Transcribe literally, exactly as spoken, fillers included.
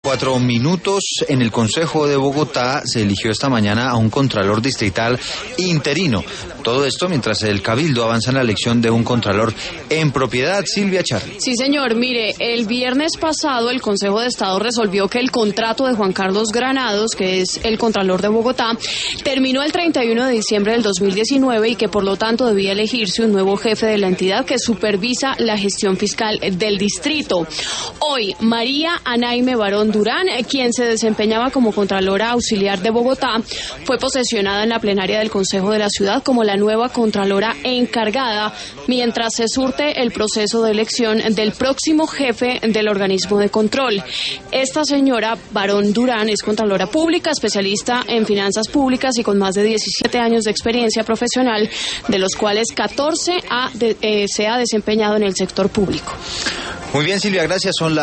Cuatro minutos. En el Consejo de Bogotá se eligió esta mañana a un contralor distrital interino. Todo esto mientras el Cabildo avanza en la elección de un contralor en propiedad. Silvia Charri. Sí, señor. Mire, el viernes pasado el Consejo de Estado resolvió que el contrato de Juan Carlos Granados, que es el contralor de Bogotá, terminó el treinta y uno de diciembre del dos mil diecinueve y que por lo tanto debía elegirse un nuevo jefe de la entidad que supervisa la gestión fiscal del distrito. Hoy, María Anaime Barón Durán, quien se desempeñaba como contralora auxiliar de Bogotá, fue posesionada en la plenaria del Consejo de la Ciudad como la nueva contralora encargada, mientras se surte el proceso de elección del próximo jefe del organismo de control. Esta señora Barón Durán es contralora pública, especialista en finanzas públicas y con más de diecisiete años de experiencia profesional, de los cuales catorce ha de, eh, se ha desempeñado en el sector público. Muy bien, Silvia, gracias. Son las